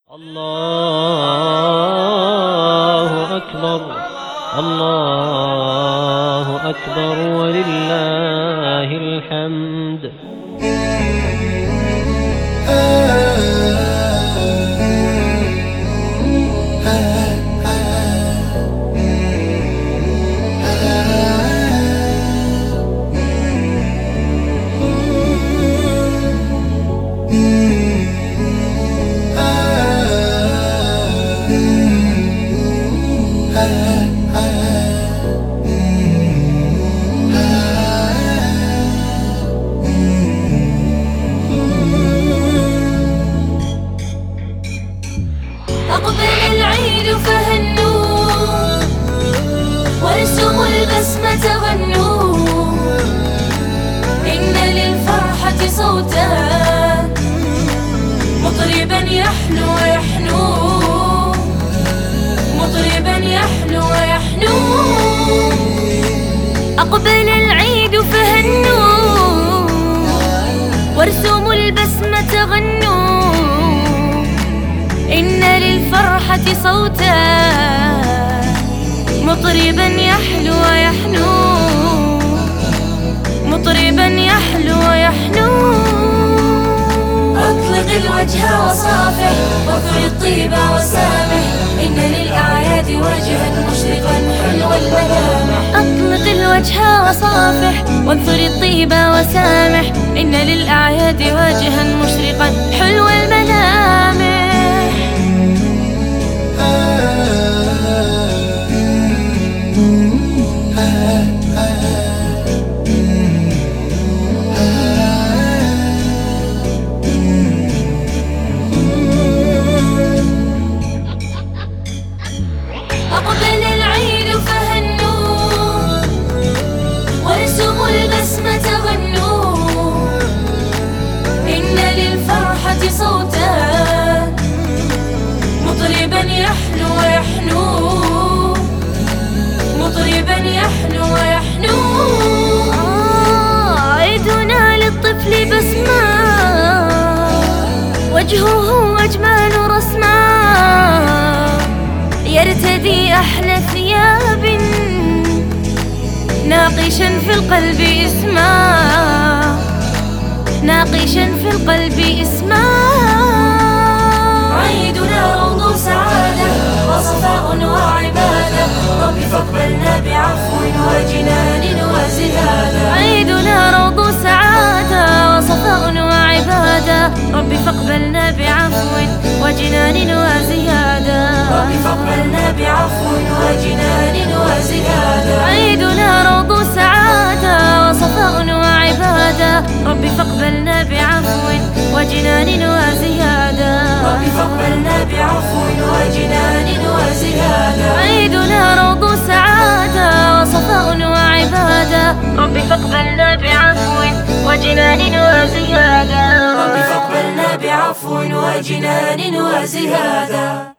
الله أكبر، الله أكبر ولله الحمد. أقبل العيد فهنوا وارسموا البسمة غنوا، إن للفرحة صوتا مطربا يحلو ويحنو، مطربا يحلو ويحنو. أقبل العيد فهنوا وارسموا البسمة غنوا، إن للفرحة صوتا مطربا يحلو ويحنو، مطربا يحلو ويحنو. أطلق الوجه وصافح واذكر الطيب وسامح، إن للأعياد وجها مشرقا حلو الملامح. أطلق الوجه وصافح واذكر الطيب وسامح، إن للأعياد وجها مشرقا حلو الملامح. أقبل العيد فهنوا وارسموا البسمة غنوا، إن للفرحة صوتا مطربا يحلو ويحنو، مطربا يحلو ويحنو. عيدنا للطفل بسمة وجهه أجمل رسما، يرتدي أحلى ثياب ناقشا في القلب اسما، ناقشا في القلب اسما. عيدنا روض سعادة وصفاء وعبادة، رب فاقبلنا بعفو وجنان وزيادة. عيدنا روض سعادة وصفاء وعبادة، رب فاقبلنا بعفو وجنان وزيادة، رب فاقبلنا بعفو وجنان وزيادة. عيدنا روض سعادة وصفاء وعبادة، رب فاقبلنا بعفو وجنان وزيادة، رب فاقبلنا بعفو وجنان وزيادة. عيدنا روض سعادة وصفاء وعبادة، رب فاقبلنا بعفو وجنان وزيادة، رب فاقبلنا بعفو وجنان وزيادة.